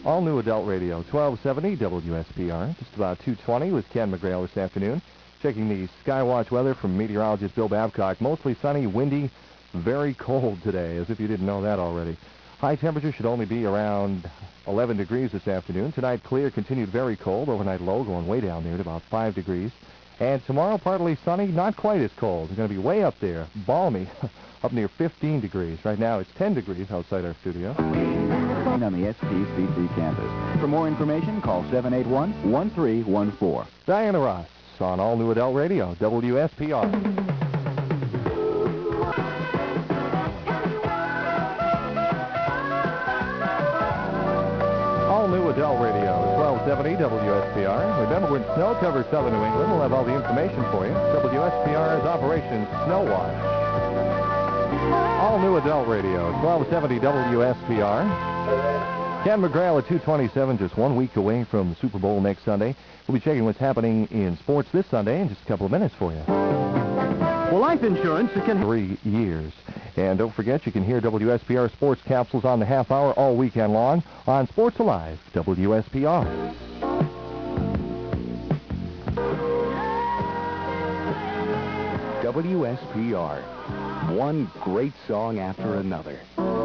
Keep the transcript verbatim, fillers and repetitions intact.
All new Adult Radio, twelve seventy W S P R. Just about two twenty with Ken McGrail this afternoon. Checking the Skywatch weather from meteorologist Bill Babcock. Mostly sunny, windy, very cold today, as if you didn't know that already. High temperature should only be around eleven degrees this afternoon. Tonight, clear, continued very cold. Overnight low going way down there at about five degrees. And tomorrow, partly sunny, not quite as cold. It's going to be way up there, balmy, up near fifteen degrees. Right now, it's ten degrees outside our studio. On the S P C three campus. For more information, call seven eight one, one three one four. Diana Ross on All New Adult Radio, W S P R. All New Adult Radio, twelve seventy W S P R. Remember, when snow covers southern New England, we'll have all the information for you. W S P R's Operation Snow Watch. All New Adult Radio, twelve seventy W S P R. Ken McGrail at two twenty-seven, just one week away from the Super Bowl next Sunday. We'll be checking what's happening in sports this Sunday in just a couple of minutes for you. Well, life insurance, it can... Three years. And don't forget, you can hear W S P R Sports Capsules on the half hour all weekend long on Sports Alive, W S P R. W S P R. One great song after another.